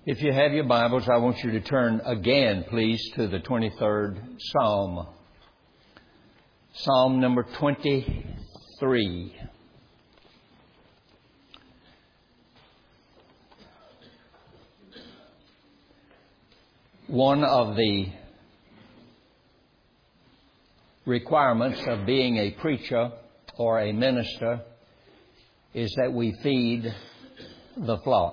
If you have your Bibles, I want you to turn again, please, to the 23rd Psalm. Psalm number 23. One of the requirements of being a preacher or a minister is that we feed the flock.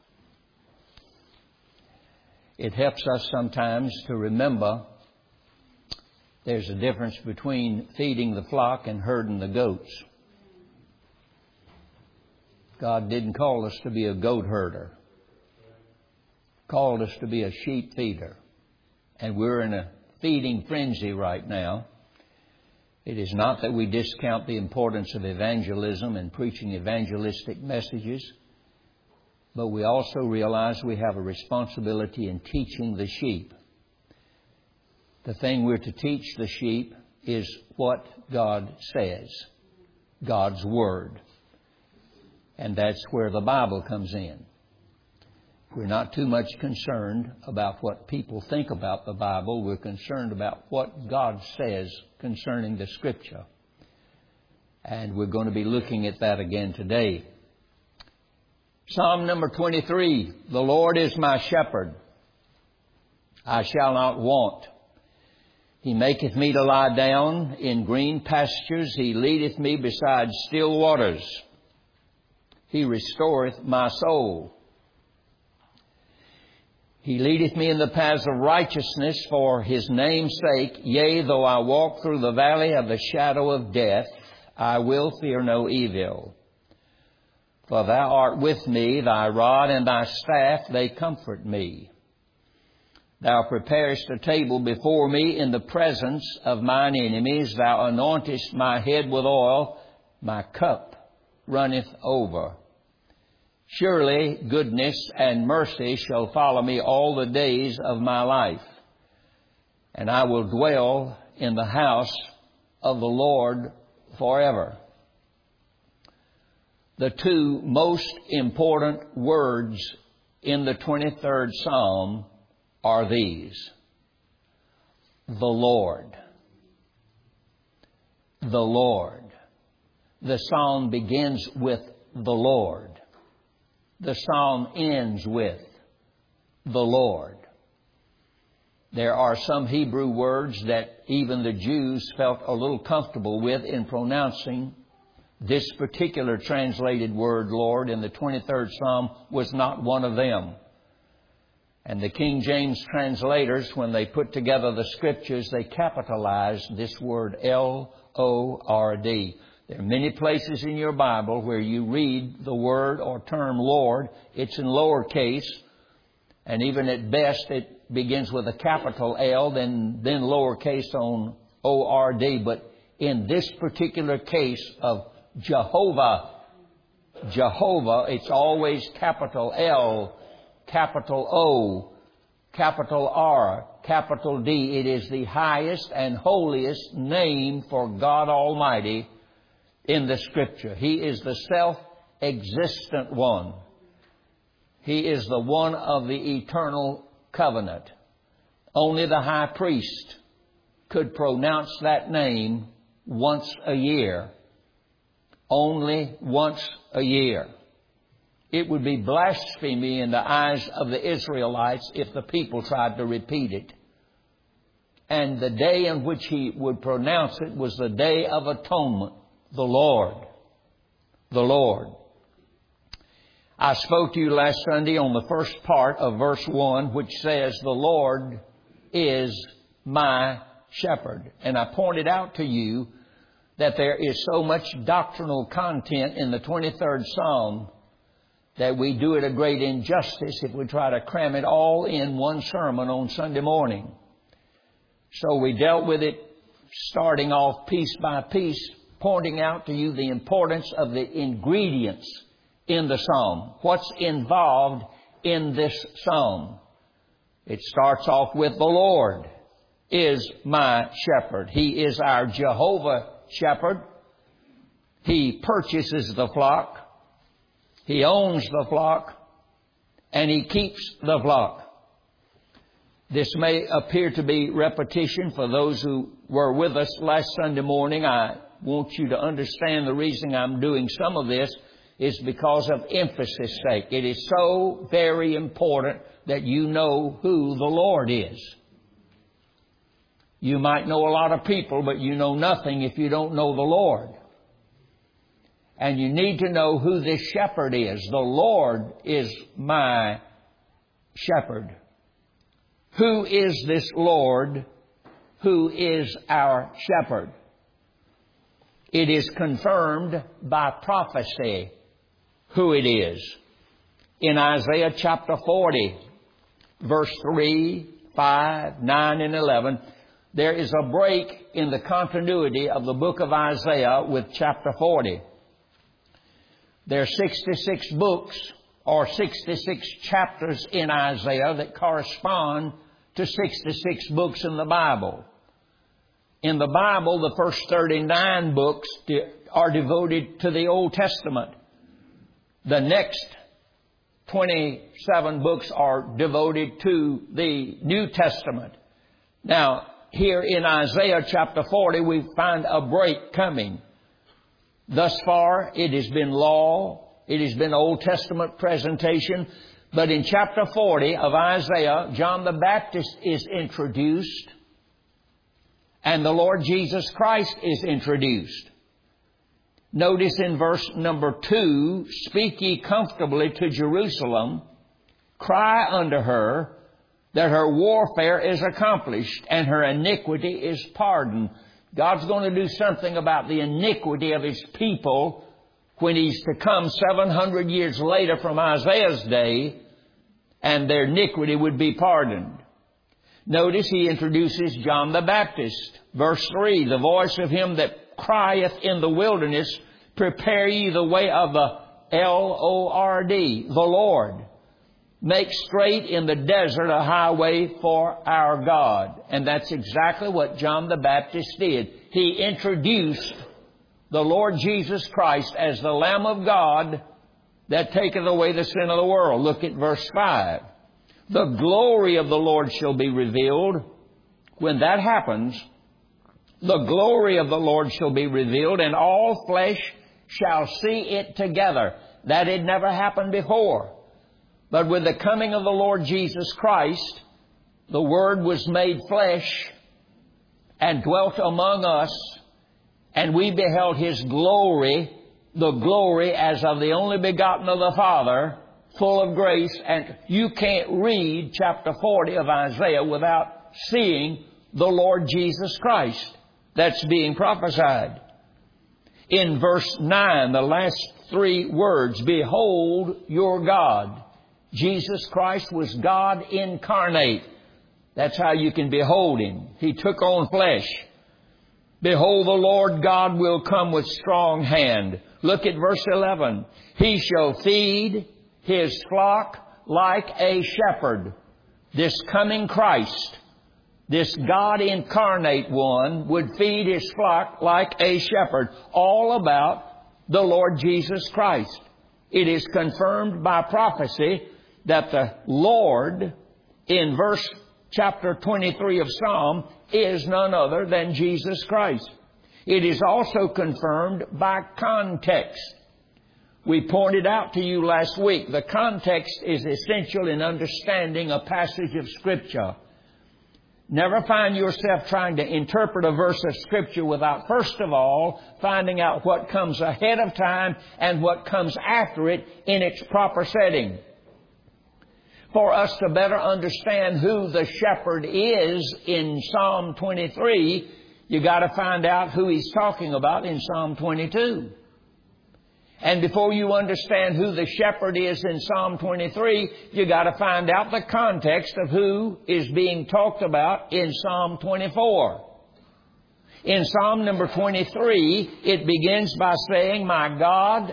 It helps us sometimes to remember there's a difference between feeding the flock and herding the goats. God didn't call us to be a goat herder. Called us to be a sheep feeder. And we're in a feeding frenzy right now. It is not that we discount the importance of evangelism and preaching evangelistic messages, but we also realize we have a responsibility in teaching the sheep. The thing we're to teach the sheep is what God says, God's Word. And that's where the Bible comes in. We're not too much concerned about what people think about the Bible. We're concerned about what God says concerning the Scripture. And we're going to be looking at that again today. Psalm number 23, the Lord is my shepherd. I shall not want. He maketh me to lie down in green pastures. He leadeth me beside still waters. He restoreth my soul. He leadeth me in the paths of righteousness for His name's sake. Yea, though I walk through the valley of the shadow of death, I will fear no evil. For Thou art with me, Thy rod and Thy staff, they comfort me. Thou preparest a table before me in the presence of mine enemies. Thou anointest my head with oil, my cup runneth over. Surely goodness and mercy shall follow me all the days of my life, and I will dwell in the house of the Lord forever. The two most important words in the 23rd Psalm are these: the Lord. The Lord. The Psalm begins with the Lord. The Psalm ends with the Lord. There are some Hebrew words that even the Jews felt a little comfortable with in pronouncing. This particular translated word, Lord, in the 23rd Psalm was not one of them. And the King James translators, when they put together the Scriptures, they capitalized this word L-O-R-D. There are many places in your Bible where you read the word or term Lord. It's in lowercase, and even at best it begins with a capital L, then lowercase on O-R-D. But in this particular case of Jehovah, it's always capital L, capital O, capital R, capital D. It is the highest and holiest name for God Almighty in the Scripture. He is the self-existent one. He is the one of the eternal covenant. Only the high priest could pronounce that name once a year. Only once a year. It would be blasphemy in the eyes of the Israelites if the people tried to repeat it. And the day in which he would pronounce it was the Day of Atonement. The Lord. The Lord. I spoke to you last Sunday on the first part of verse 1, which says, the Lord is my shepherd. And I pointed out to you that there is so much doctrinal content in the 23rd Psalm that we do it a great injustice if we try to cram it all in one sermon on Sunday morning. So we dealt with it starting off piece by piece, pointing out to you the importance of the ingredients in the Psalm. What's involved in this Psalm? It starts off with the Lord is my shepherd. He is our Jehovah shepherd. He purchases the flock. He owns the flock. and He keeps the flock. This may appear to be repetition for those who were with us last Sunday morning. I want you to understand the reason I'm doing some of this is because of emphasis' sake. It is so very important that you know who the Lord is. You might know a lot of people, but you know nothing if you don't know the Lord. And you need to know who this shepherd is. The Lord is my shepherd. Who is this Lord? Who is our shepherd? It is confirmed by prophecy who it is. In Isaiah chapter 40, verse 3, 5, 9, and 11, there is a break in the continuity of the book of Isaiah with chapter 40. There are 66 books or 66 chapters in Isaiah that correspond to 66 books in the Bible. In the Bible, the first 39 books are devoted to the Old Testament. The next 27 books are devoted to the New Testament. Now, here in Isaiah chapter 40, we find a break coming. Thus far, it has been law. It has been Old Testament presentation. But in chapter 40 of Isaiah, John the Baptist is introduced, and the Lord Jesus Christ is introduced. Notice in verse number 2, "Speak ye comfortably to Jerusalem, cry unto her that her warfare is accomplished and her iniquity is pardoned." God's going to do something about the iniquity of His people when He's to come 700 years later from Isaiah's day, and their iniquity would be pardoned. Notice He introduces John the Baptist. Verse 3, "The voice of him that crieth in the wilderness, prepare ye the way of the Lord, the Lord. Make straight in the desert a highway for our God." And that's exactly what John the Baptist did. He introduced the Lord Jesus Christ as the Lamb of God that taketh away the sin of the world. Look at verse 5. "The glory of the Lord shall be revealed." When that happens, the glory of the Lord shall be revealed, and all flesh shall see it together. That had never happened before. But with the coming of the Lord Jesus Christ, the Word was made flesh and dwelt among us, and we beheld His glory, the glory as of the only begotten of the Father, full of grace. And you can't read chapter 40 of Isaiah without seeing the Lord Jesus Christ that's being prophesied. In verse 9, the last 3 words, "Behold your God." Jesus Christ was God incarnate. That's how you can behold Him. He took on flesh. "Behold, the Lord God will come with strong hand." Look at verse 11. "He shall feed His flock like a shepherd." This coming Christ, this God incarnate one, would feed His flock like a shepherd. All about the Lord Jesus Christ. It is confirmed by prophecy that the Lord, in verse chapter 23 of Psalm, is none other than Jesus Christ. It is also confirmed by context. We pointed out to you last week, the context is essential in understanding a passage of Scripture. Never find yourself trying to interpret a verse of Scripture without, first of all, finding out what comes ahead of time and what comes after it in its proper setting. For us to better understand who the shepherd is in Psalm 23, you got to find out who He's talking about in Psalm 22. And before you understand who the shepherd is in Psalm 23, you got to find out the context of who is being talked about in Psalm 24. In Psalm number 23, it begins by saying, my God,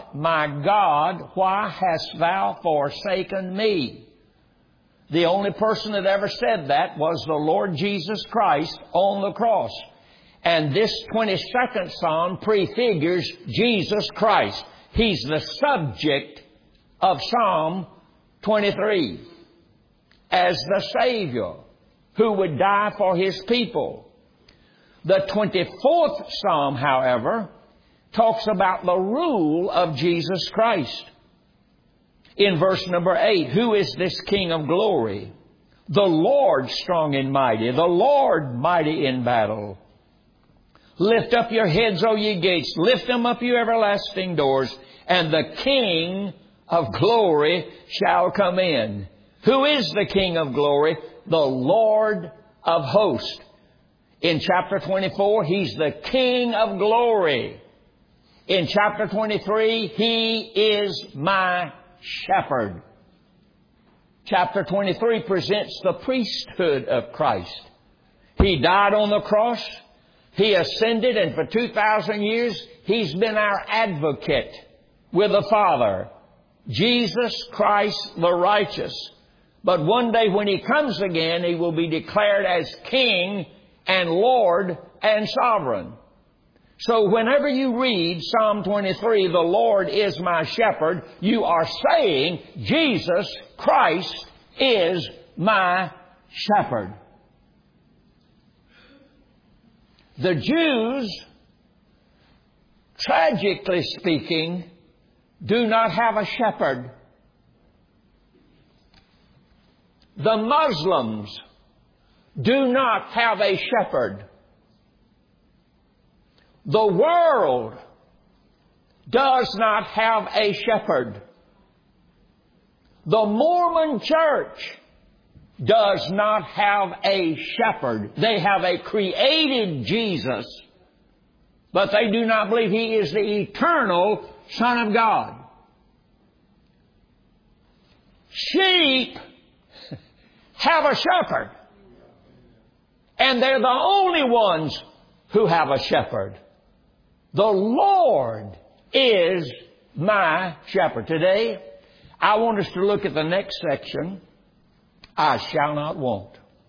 why hast thou forsaken me?" The only person that ever said that was the Lord Jesus Christ on the cross. And this 22nd Psalm prefigures Jesus Christ. He's the subject of Psalm 23 as the Savior who would die for His people. The 24th Psalm, however, talks about the rule of Jesus Christ. In verse number 8, who is this King of glory? The Lord strong and mighty, the Lord mighty in battle. Lift up your heads, O ye gates, lift them up, you everlasting doors, and the King of glory shall come in. Who is the King of glory? The Lord of hosts. In chapter 24, He's the King of glory. In chapter 23, He is my shepherd. Chapter 23 presents the priesthood of Christ. He died on the cross. He ascended, and for 2,000 years, He's been our advocate with the Father. Jesus Christ the righteous. But one day when He comes again, He will be declared as King and Lord and Sovereign. So whenever you read Psalm 23, the Lord is my shepherd, you are saying Jesus Christ is my shepherd. The Jews, tragically speaking, do not have a shepherd. The Muslims do not have a shepherd. The world does not have a shepherd. The Mormon Church does not have a shepherd. They have a created Jesus, but they do not believe He is the eternal Son of God. Sheep have a shepherd, and they're the only ones who have a shepherd. The Lord is my shepherd. Today, I want us to look at the next section. I shall not want.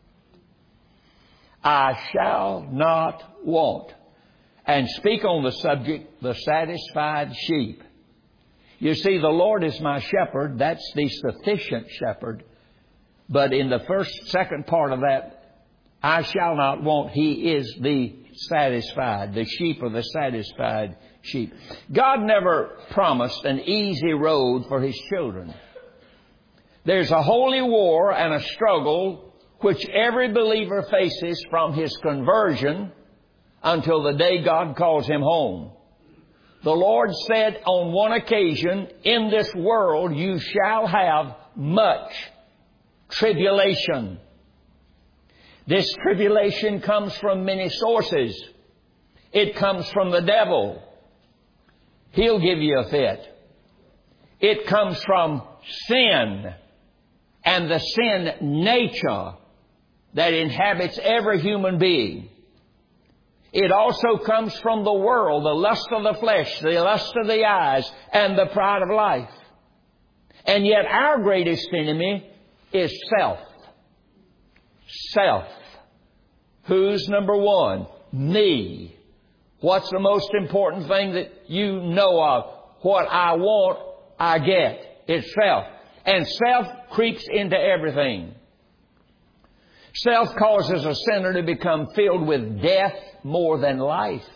I shall not want. And speak on the subject, the satisfied sheep. You see, the Lord is my shepherd. That's the sufficient shepherd. But in the second part of that, I shall not want, He is the satisfied. The sheep are the satisfied sheep. God never promised an easy road for His children. There's a holy war and a struggle which every believer faces from his conversion until the day God calls him home. The Lord said on one occasion, in this world you shall have much tribulation. This tribulation comes from many sources. It comes from the devil. He'll give you a fit. It comes from sin and the sin nature that inhabits every human being. It also comes from the world, the lust of the flesh, the lust of the eyes, and the pride of life. And yet our greatest enemy is self. Self. Who's number one? Me. What's the most important thing that you know of? What I want, I get. It's self. And self creeps into everything. Self causes a sinner to become filled with death more than life,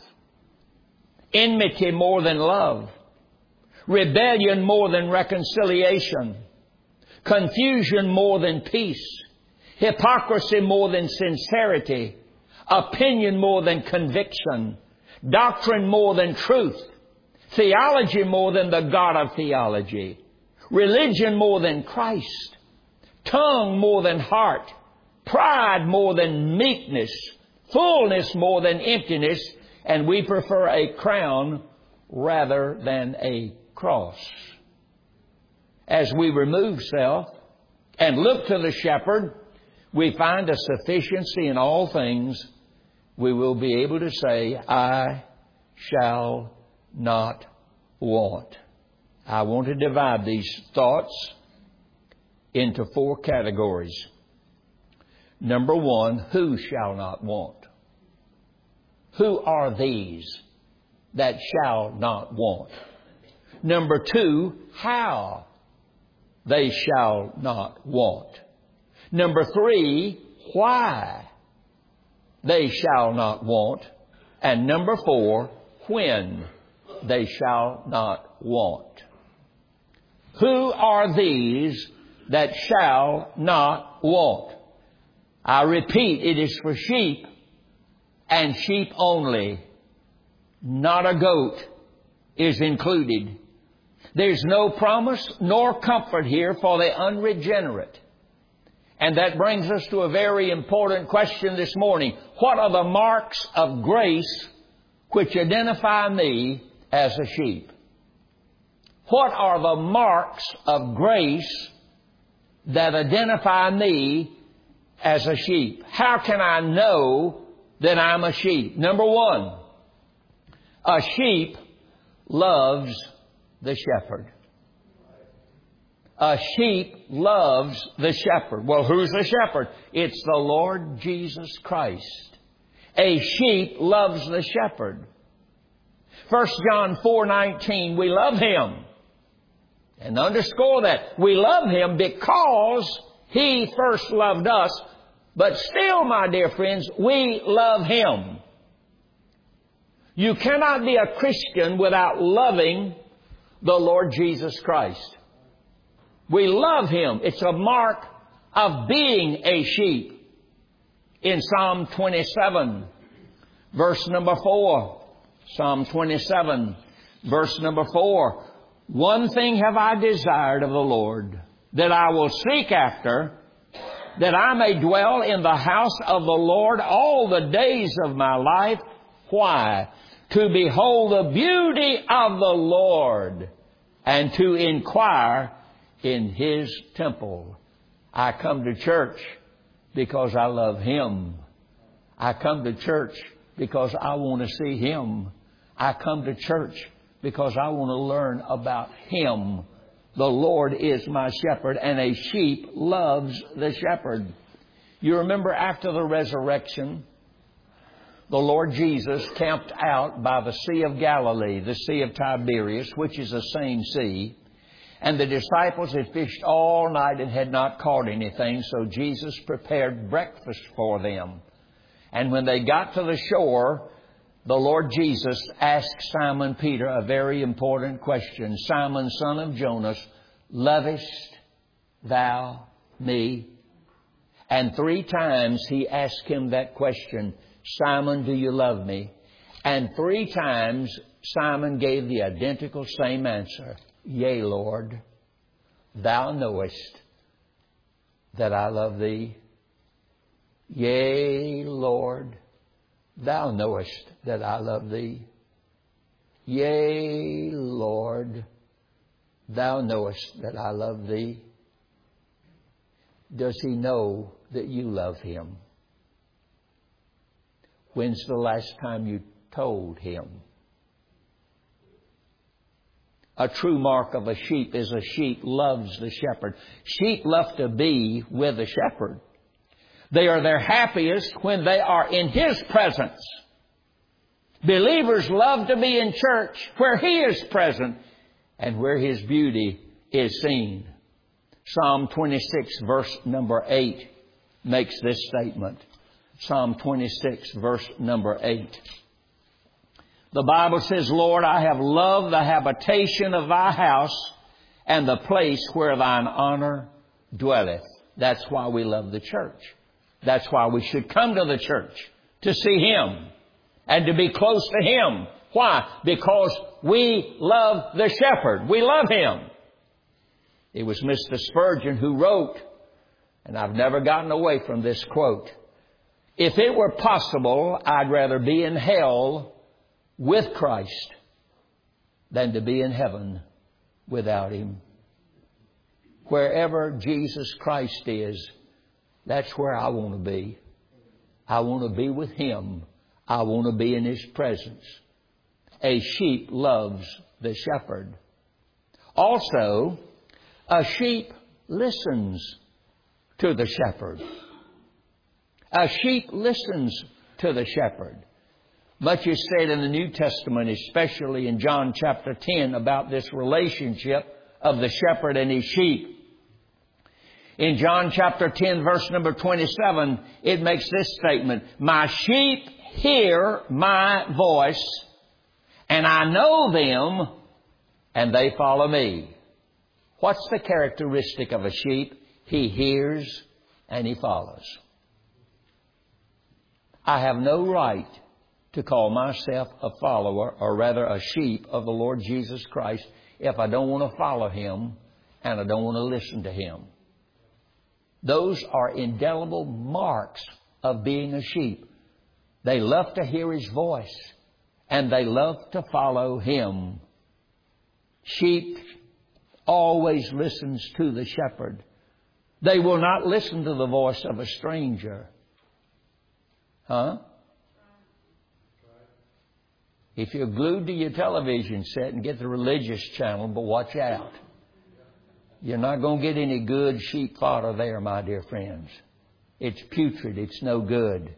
enmity more than love, rebellion more than reconciliation, confusion more than peace, hypocrisy more than sincerity, opinion more than conviction, doctrine more than truth, theology more than the God of theology, religion more than Christ, tongue more than heart, pride more than meekness, fullness more than emptiness, and we prefer a crown rather than a cross. As we remove self and look to the shepherd, we find a sufficiency in all things. We will be able to say, I shall not want. I want to divide these thoughts into 4 categories. Number 1, who shall not want? Who are these that shall not want? Number 2, how they shall not want. Number 3, why they shall not want. And number 4, when they shall not want. Who are these that shall not want? I repeat, it is for sheep and sheep only. Not a goat is included. There's no promise nor comfort here for the unregenerate. And that brings us to a very important question this morning. What are the marks of grace which identify me as a sheep? What are the marks of grace that identify me as a sheep? How can I know that I'm a sheep? Number 1, a sheep loves the shepherd. A sheep loves the shepherd. Well, who's the shepherd? It's the Lord Jesus Christ. A sheep loves the shepherd. 1 John 4:19, we love Him. And underscore that. We love Him because He first loved us. But still, my dear friends, we love Him. You cannot be a Christian without loving the Lord Jesus Christ. We love Him. It's a mark of being a sheep. In Psalm 27, verse number 4. Psalm 27, verse number 4. One thing have I desired of the Lord, that I will seek after, that I may dwell in the house of the Lord all the days of my life. Why? To behold the beauty of the Lord and to inquire in His temple. I come to church because I love Him. I come to church because I want to see Him. I come to church because I want to learn about Him. The Lord is my shepherd, and a sheep loves the shepherd. You remember after the resurrection, the Lord Jesus camped out by the Sea of Galilee, the Sea of Tiberias, which is the same sea. And the disciples had fished all night and had not caught anything, so Jesus prepared breakfast for them. And when they got to the shore, the Lord Jesus asked Simon Peter a very important question. Simon, son of Jonas, lovest thou me? And 3 times He asked him that question. Simon, do you love me? And 3 times Simon gave the identical same answer. Yea, Lord, thou knowest that I love thee. Yea, Lord, thou knowest that I love thee. Yea, Lord, thou knowest that I love thee. Does He know that you love Him? When's the last time you told Him? A true mark of a sheep is a sheep loves the shepherd. Sheep love to be with the shepherd. They are their happiest when they are in His presence. Believers love to be in church where He is present and where His beauty is seen. Psalm 26, verse number 8 makes this statement. Psalm 26, verse number 8. The Bible says, Lord, I have loved the habitation of Thy house and the place where Thine honor dwelleth. That's why we love the church. That's why we should come to the church, to see Him and to be close to Him. Why? Because we love the shepherd. We love Him. It was Mr. Spurgeon who wrote, and I've never gotten away from this quote, if it were possible, I'd rather be in hell with Christ than to be in heaven without Him. Wherever Jesus Christ is, that's where I want to be. I want to be with Him. I want to be in His presence. A sheep loves the shepherd. Also, a sheep listens to the shepherd. A sheep listens to the shepherd. Much is said in the New Testament, especially in John chapter 10, about this relationship of the shepherd and his sheep. In John chapter 10, verse number 27, it makes this statement, "My sheep hear my voice, and I know them, and they follow me." What's the characteristic of a sheep? He hears and he follows. I have no right to call myself a follower, or rather a sheep of the Lord Jesus Christ, if I don't want to follow Him and I don't want to listen to Him. Those are indelible marks of being a sheep. They love to hear His voice, and they love to follow Him. Sheep always listens to the shepherd. They will not listen to the voice of a stranger. Huh? If you're glued to your television set and get the religious channel, but watch out. You're not going to get any good sheep fodder there, my dear friends. It's putrid. It's no good.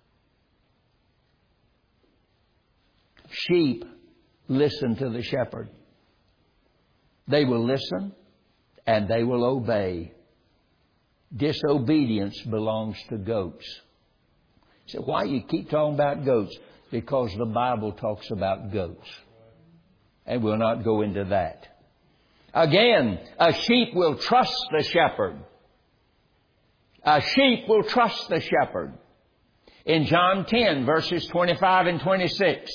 Sheep listen to the shepherd. They will listen and they will obey. Disobedience belongs to goats. You say, why you keep talking about goats? Because the Bible talks about goats. And we'll not go into that. Again, a sheep will trust the shepherd. A sheep will trust the shepherd. In John 10, verses 25 and 26,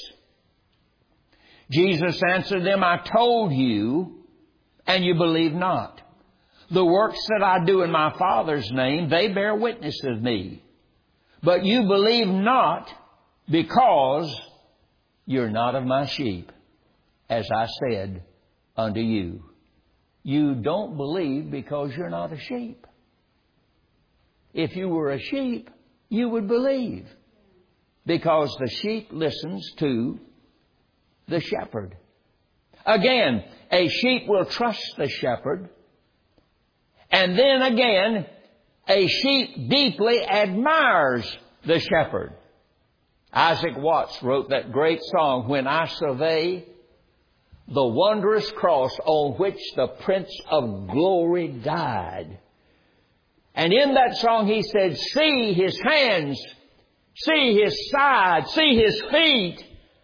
Jesus answered them, "I told you, and you believe not. The works that I do in my Father's name, they bear witness of me. But you believe not, because you're not of my sheep, as I said unto you." You don't believe because you're not a sheep. If you were a sheep, you would believe, because the sheep listens to the shepherd. Again, a sheep will trust the shepherd. And then again, a sheep deeply admires the shepherd. Isaac Watts wrote that great song, "When I Survey the Wondrous Cross on which the Prince of Glory died." And in that song he said, "See His hands, see His side, see His feet.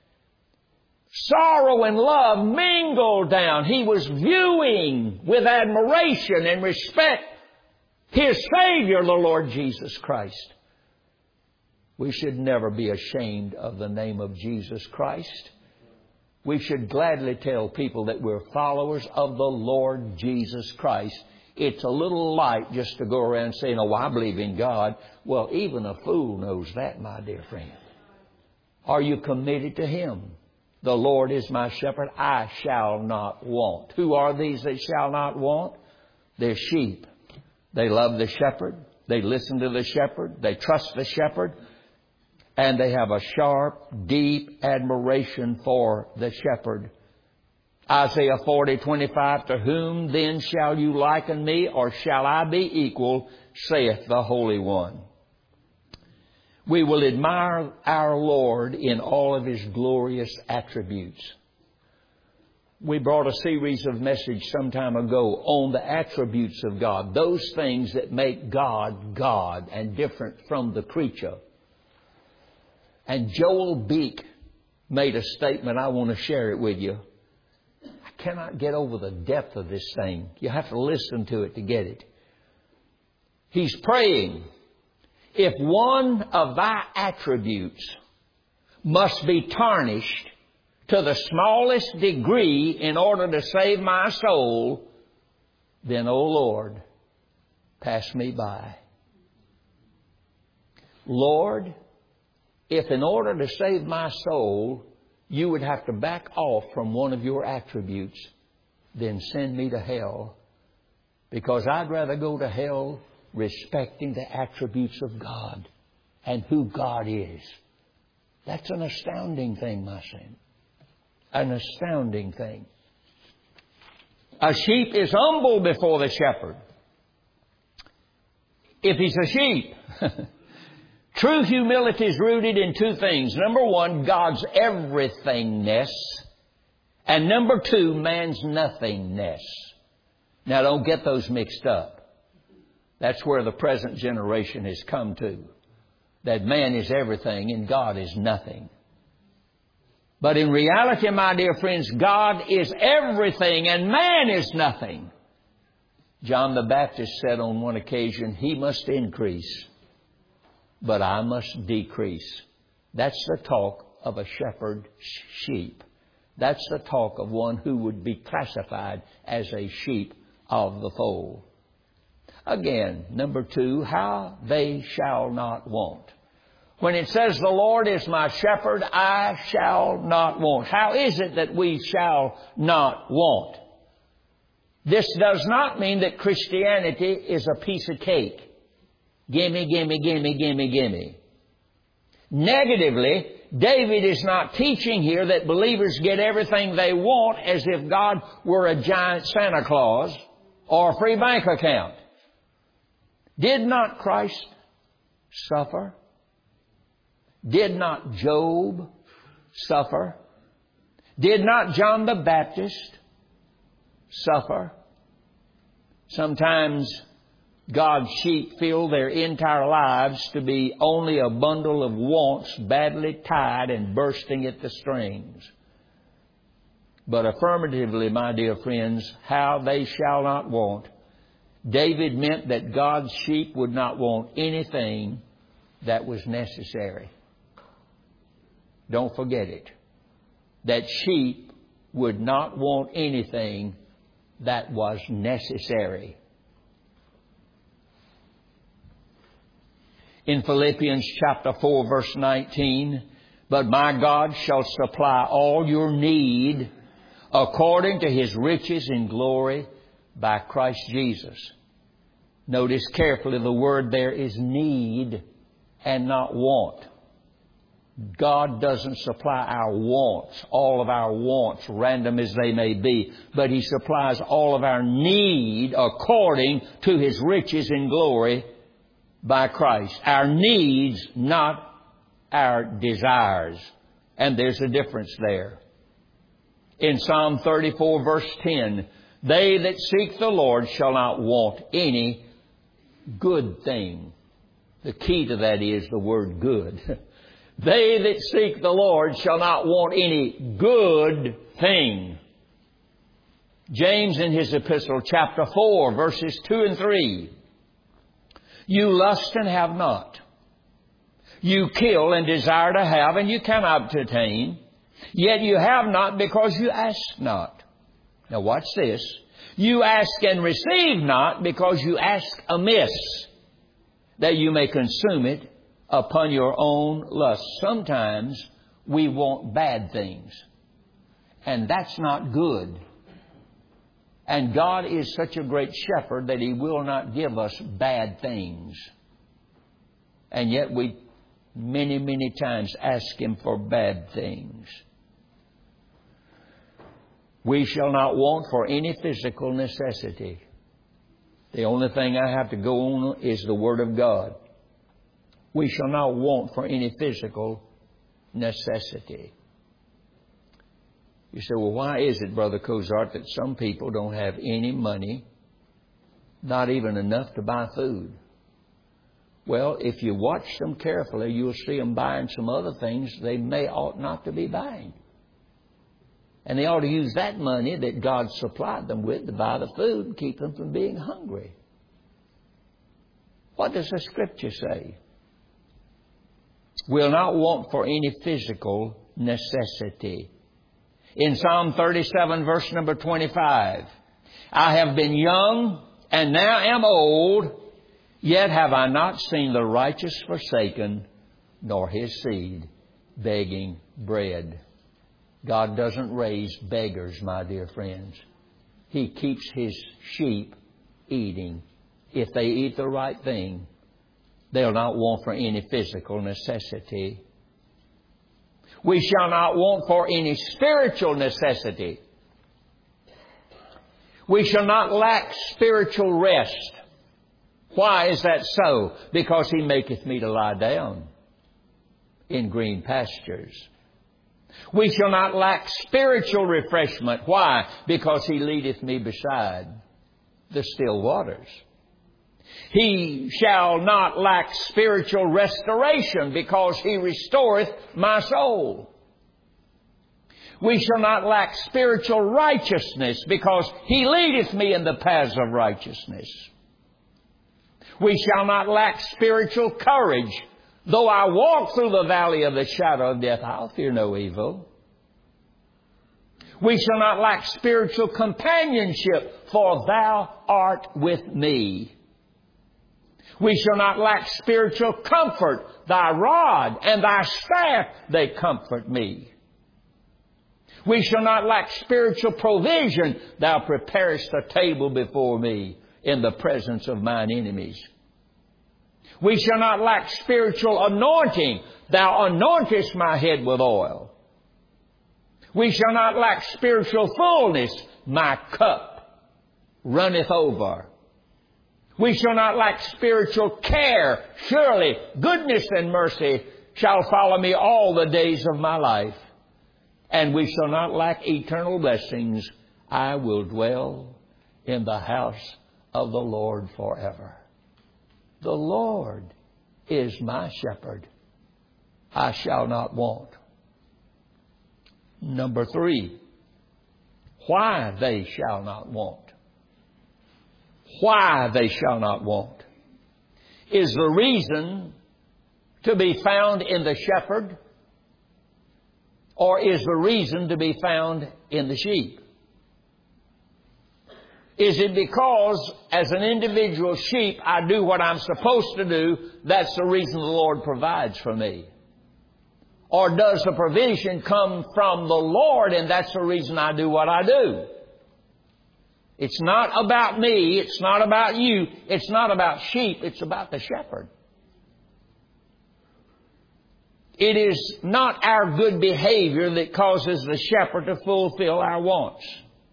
Sorrow and love mingled down." He was viewing with admiration and respect His Savior, the Lord Jesus Christ. We should never be ashamed of the name of Jesus Christ. We should gladly tell people that we're followers of the Lord Jesus Christ. It's a little light just to go around saying, "Oh, I believe in God." Well, even a fool knows that, my dear friend. Are you committed to Him? The Lord is my shepherd, I shall not want. Who are these that shall not want? They're sheep. They love the shepherd. They listen to the shepherd. They trust the shepherd. And they have a sharp, deep admiration for the shepherd. Isaiah 40:25, "To whom then shall you liken me, or shall I be equal, saith the Holy One." We will admire our Lord in all of His glorious attributes. We brought a series of messages some time ago on the attributes of God, those things that make God, God, and different from the creature. And Joel Beek made a statement. I want to share it with you. I cannot get over the depth of this thing. You have to listen to it to get it. He's praying, "If one of thy attributes must be tarnished to the smallest degree in order to save my soul, then, O Lord, pass me by." Lord, if in order to save my soul, you would have to back off from one of your attributes, then send me to hell. Because I'd rather go to hell respecting the attributes of God and who God is. That's an astounding thing, my friend. An astounding thing. A sheep is humble before the shepherd. If he's a sheep. True humility is rooted in two things. Number one, God's everythingness. And number two, man's nothingness. Now don't get those mixed up. That's where the present generation has come to. That man is everything and God is nothing. But in reality, my dear friends, God is everything and man is nothing. John the Baptist said on one occasion, He must increase, but I must decrease. That's the talk of a shepherd sheep. That's the talk of one who would be classified as a sheep of the fold. Again, number 2, how they shall not want. When it says, the Lord is my shepherd, I shall not want. How is it that we shall not want? This does not mean that Christianity is a piece of cake. Gimme, gimme, gimme, gimme, gimme. Negatively, David is not teaching here that believers get everything they want as if God were a giant Santa Claus or a free bank account. Did not Christ suffer? Did not Job suffer? Did not John the Baptist suffer? Sometimes God's sheep feel their entire lives to be only a bundle of wants badly tied and bursting at the strings. But affirmatively, my dear friends, how they shall not want. David meant that God's sheep would not want anything that was necessary. Don't forget it. That sheep would not want anything that was necessary. In Philippians chapter 4, verse 19, but my God shall supply all your need according to His riches in glory by Christ Jesus. Notice carefully the word there is need and not want. God doesn't supply our wants, all of our wants, random as they may be, but He supplies all of our need according to His riches in glory by Christ. Our needs, not our desires. And there's a difference there. In Psalm 34, verse 10, they that seek the Lord shall not want any good thing. The key to that is the word good. They that seek the Lord shall not want any good thing. James in his epistle, chapter 4, verses 2 and 3. You lust and have not. You kill and desire to have, and you cannot obtain. Yet you have not because you ask not. Now watch this. You ask and receive not because you ask amiss, that you may consume it upon your own lust. Sometimes we want bad things, and that's not good. And God is such a great shepherd that He will not give us bad things. And yet we many, many times ask Him for bad things. We shall not want for any physical necessity. The only thing I have to go on is the Word of God. We shall not want for any physical necessity. You say, well, why is it, Brother Cozart, that some people don't have any money, not even enough to buy food? Well, if you watch them carefully, you'll see them buying some other things they ought not to be buying. And they ought to use that money that God supplied them with to buy the food and keep them from being hungry. What does the Scripture say? We'll not want for any physical necessity. In Psalm 37, verse number 25, I have been young and now am old, yet have I not seen the righteous forsaken, nor his seed begging bread. God doesn't raise beggars, my dear friends. He keeps His sheep eating. If they eat the right thing, they'll not want for any physical necessity. We shall not want for any spiritual necessity. We shall not lack spiritual rest. Why is that so? Because He maketh me to lie down in green pastures. We shall not lack spiritual refreshment. Why? Because He leadeth me beside the still waters. He shall not lack spiritual restoration, because He restoreth my soul. We shall not lack spiritual righteousness, because He leadeth me in the paths of righteousness. We shall not lack spiritual courage. Though I walk through the valley of the shadow of death, I'll fear no evil. We shall not lack spiritual companionship, for Thou art with me. We shall not lack spiritual comfort. Thy rod and Thy staff, they comfort me. We shall not lack spiritual provision. Thou preparest a table before me in the presence of mine enemies. We shall not lack spiritual anointing. Thou anointest my head with oil. We shall not lack spiritual fullness. My cup runneth over. We shall not lack spiritual care. Surely goodness and mercy shall follow me all the days of my life. And we shall not lack eternal blessings. I will dwell in the house of the Lord forever. The Lord is my shepherd. I shall not want. Number 3, why they shall not want. Why they shall not want is the reason to be found in the shepherd, or is the reason to be found in the sheep? Is it because as an individual sheep I do what I'm supposed to do, that's the reason the Lord provides for me? Or does the provision come from the Lord and that's the reason I do what I do? It's not about me. It's not about you. It's not about sheep. It's about the shepherd. It is not our good behavior that causes the shepherd to fulfill our wants.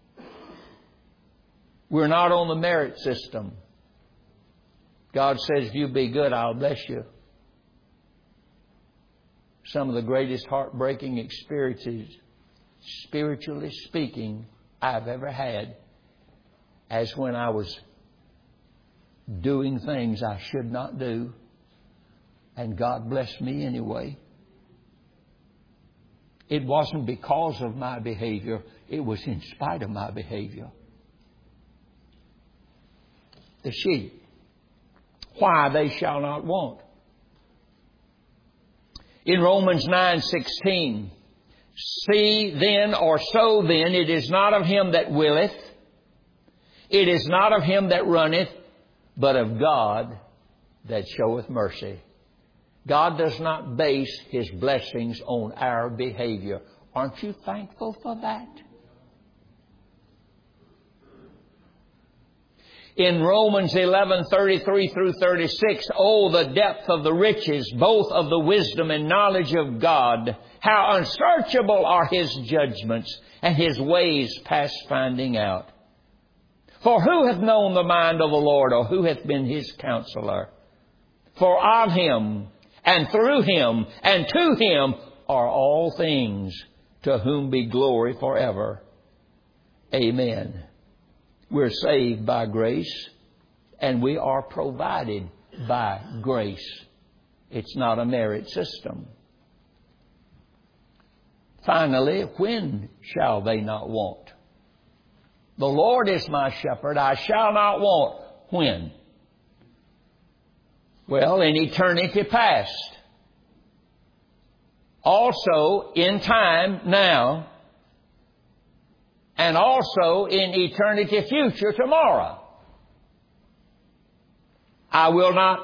We're not on the merit system. God says, if you be good, I'll bless you. Some of the greatest heartbreaking experiences, spiritually speaking, I've ever had, as when I was doing things I should not do, and God blessed me anyway. It wasn't because of my behavior. It was in spite of my behavior. The sheep. Why they shall not want. In Romans 9:16, see then, or so then, it is not of him that willeth, it is not of him that runneth, but of God that showeth mercy. God does not base His blessings on our behavior. Aren't you thankful for that? In Romans 11:33 through 36, oh, the depth of the riches, both of the wisdom and knowledge of God. How unsearchable are His judgments, and His ways past finding out. For who hath known the mind of the Lord, or who hath been His counselor? For of Him, and through Him, and to Him are all things, to whom be glory forever. Amen. We're saved by grace, and we are provided by grace. It's not a merit system. Finally, when shall they not want? The Lord is my shepherd, I shall not want. When? Well, in eternity past. Also in time now. And also in eternity future tomorrow. I will not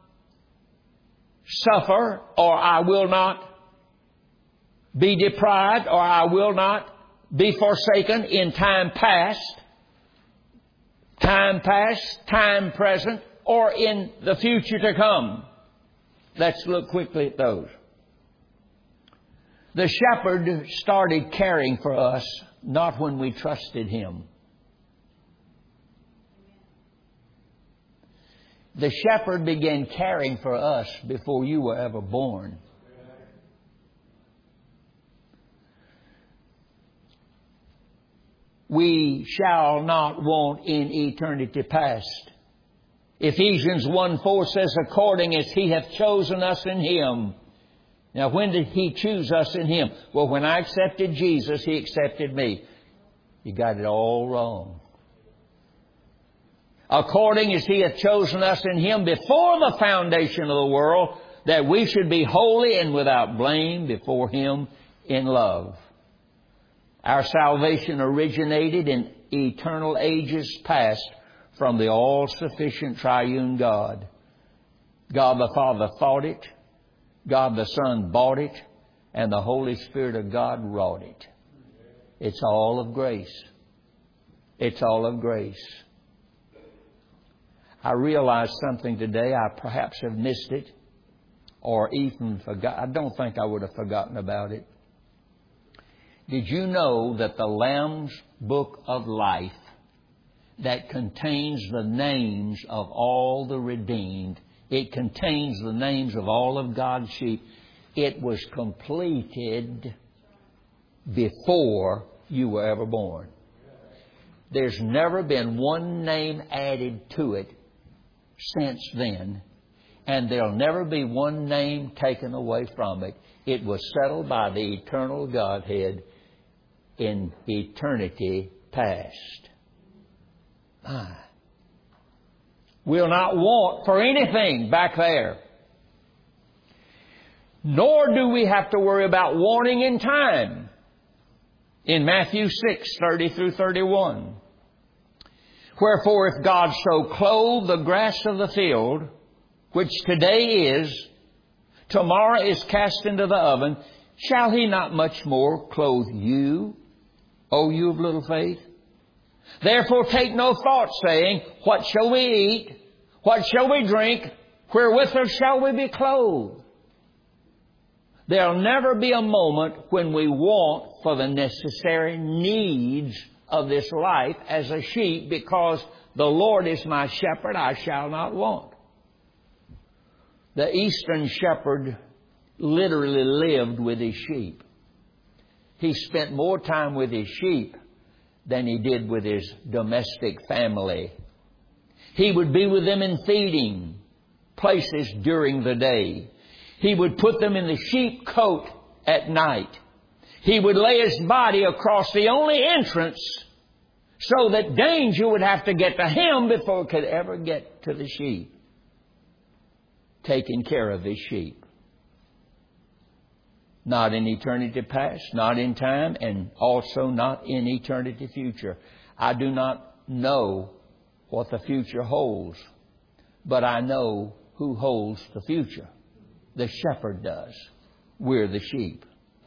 suffer, or I will not be deprived, or I will not be forsaken in time past, time present, or in the future to come. Let's look quickly at those. The shepherd started caring for us not when we trusted Him. The shepherd began caring for us before you were ever born. We shall not want in eternity past. Ephesians 1:4 says, according as He hath chosen us in Him. Now, when did He choose us in Him? Well, when I accepted Jesus, He accepted me. You got it all wrong. According as He hath chosen us in Him before the foundation of the world, that we should be holy and without blame before Him in love. Our salvation originated in eternal ages past from the all-sufficient triune God. God the Father thought it, God the Son bought it, and the Holy Spirit of God wrought it. It's all of grace. It's all of grace. I realized something today. I perhaps have missed it or even forgot. I don't think I would have forgotten about it. Did you know that the Lamb's Book of Life, that contains the names of all the redeemed, it contains the names of all of God's sheep, it was completed before you were ever born. There's never been one name added to it since then, and there'll never be one name taken away from it. It was settled by the eternal Godhead in eternity past. We'll not want for anything back there. Nor do we have to worry about wanting in time. In Matthew 6:30 through 31. Wherefore, if God so clothe the grass of the field, which today is, tomorrow is cast into the oven, shall He not much more clothe you, O you of little faith? Therefore take no thought, saying, what shall we eat? What shall we drink? Wherewith shall we be clothed? There'll never be a moment when we want for the necessary needs of this life as a sheep, because the Lord is my shepherd, I shall not want. The Eastern shepherd literally lived with his sheep. He spent more time with his sheep than he did with his domestic family. He would be with them in feeding places during the day. He would put them in the sheep cote at night. He would lay his body across the only entrance so that danger would have to get to him before it could ever get to the sheep. Taking care of his sheep. Not in eternity past, not in time, and also not in eternity future. I do not know what the future holds, but I know who holds the future. The shepherd does. We're the sheep.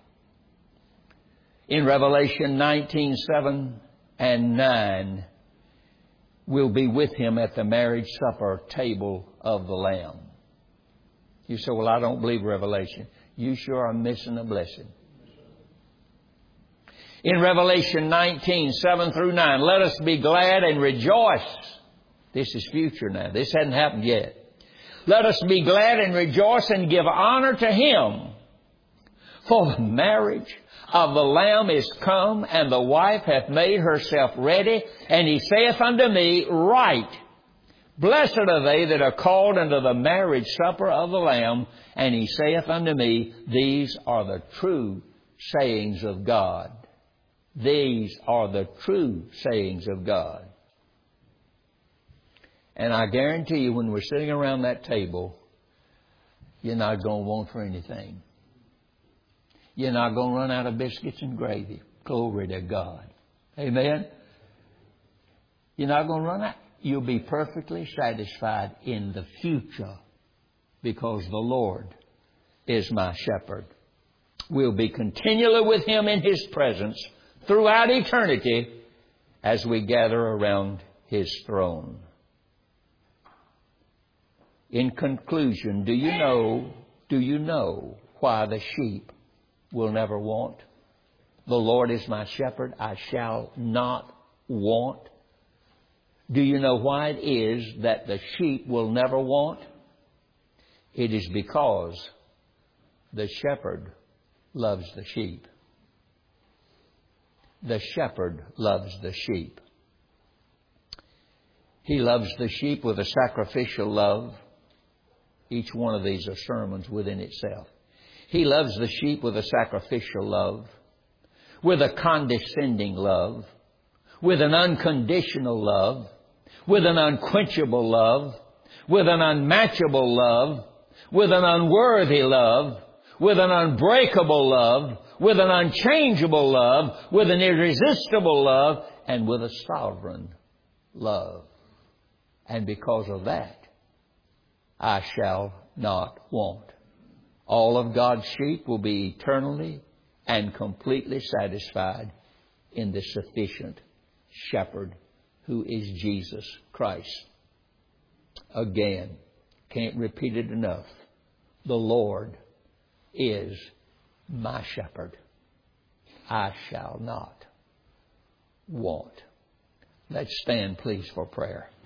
In Revelation 19:7 and 9, we'll be with Him at the marriage supper table of the Lamb. You say, well, I don't believe Revelation. You sure are missing a blessing. In Revelation 19:7 through 9, let us be glad and rejoice. This is future now. This hadn't happened yet. Let us be glad and rejoice and give honor to Him. For the marriage of the Lamb is come, and the wife hath made herself ready. And He saith unto me, Write, blessed are they that are called unto the marriage supper of the Lamb. And He saith unto me, These are the true sayings of God. These are the true sayings of God. And I guarantee you, when we're sitting around that table, you're not going to want for anything. You're not going to run out of biscuits and gravy. Glory to God. Amen? You're not going to run out. You'll be perfectly satisfied in the future because the Lord is my shepherd. We'll be continually with Him in His presence throughout eternity as we gather around His throne. In conclusion, do you know why the sheep will never want? The Lord is my shepherd, I shall not want. Do you know why it is that the sheep will never want? It is because the shepherd loves the sheep. The shepherd loves the sheep. He loves the sheep with a sacrificial love. Each one of these are sermons within itself. He loves the sheep with a sacrificial love, with a condescending love, with an unconditional love, with an unquenchable love, with an unmatchable love, with an unworthy love, with an unbreakable love, with an unchangeable love, with an irresistible love, and with a sovereign love. And because of that, I shall not want. All of God's sheep will be eternally and completely satisfied in the sufficient shepherd who is Jesus Christ. Again, can't repeat it enough. The Lord is my shepherd. I shall not want. Let's stand, please, for prayer.